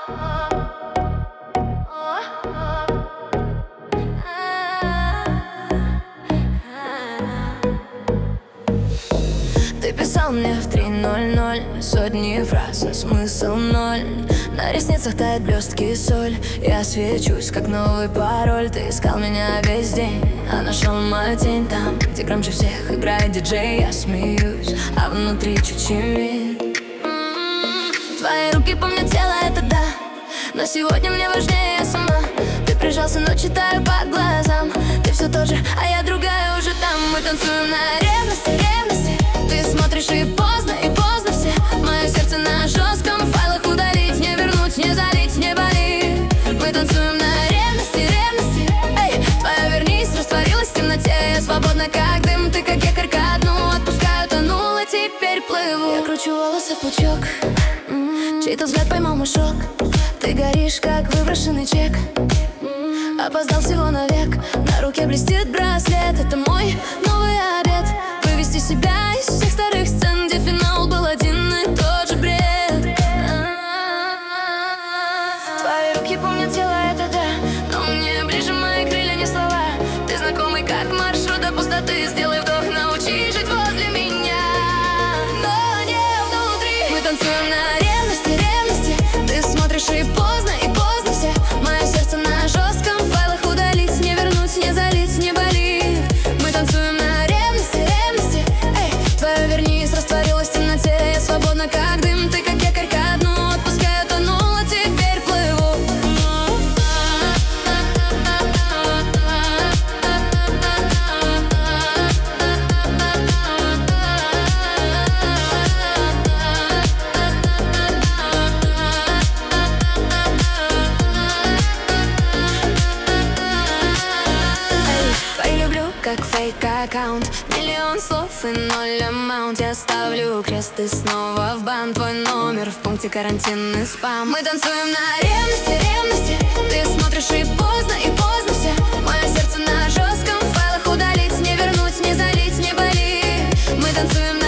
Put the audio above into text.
Ты писал мне в 3:00 сотни фраз, а смысл ноль. На ресницах тает блестки и соль. Я свечусь, как новый пароль. Ты искал меня весь день, а нашел мою тень там, где громче всех играет диджей. Я смеюсь, а внутри чуть щемит. Твои руки помнят тело, это да, но сегодня мне важнее я сама. Ты прижался, но читаю по глазам. Ты все тот же, а я другая уже там. Мы танцуем на ревности, ревности. Ты смотришь и поздно все. Мое сердце на жестком, в файлах удалить, не вернуть, не залить, не болит. Мы танцуем на ревности, ревности. Эй, твоя вернись, растворилась в темноте. Я свободна, как дым, ты как якорь ко дну. Отпускаю, тонула, теперь плыву. Я кручу волосы в пучок, чей-то взгляд поймал мой шок. Ты горишь, как выброшенный чек. Опоздал всего на век. На руке блестит браслет. Это мой новый обед. Вывести себя из всех старых сцен, где финал был один и тот же бред. Твои руки помнят тело, это да, но мне ближе мои крылья, не слова. Ты знакомый, как маршрут до пустоты. Сделай вдох, научись жить возле меня, но не внутри. Мы танцуем на ревности, ревности. Ты смотришь и поздно все. Мое сердце на жестком, в файлах удалить, не вернуть, не залить, не болит. Мы танцуем на ревности, ревности. Эй, твоя вернись, растворилась в темноте. Я свободна, как дым, ты как якорь ко дну. Отпускаю, тонула, теперь плыву. Как фейк-аккаунт, миллион слов и ноль амаунт. Я ставлю крест и снова в бан. Твой номер в пункте карантинный спам. Мы танцуем на ревности, ревности. Ты смотришь и поздно все. Мое сердце на жестком, в файлах удалить, не вернуть, не залить, не болит. Мы танцуем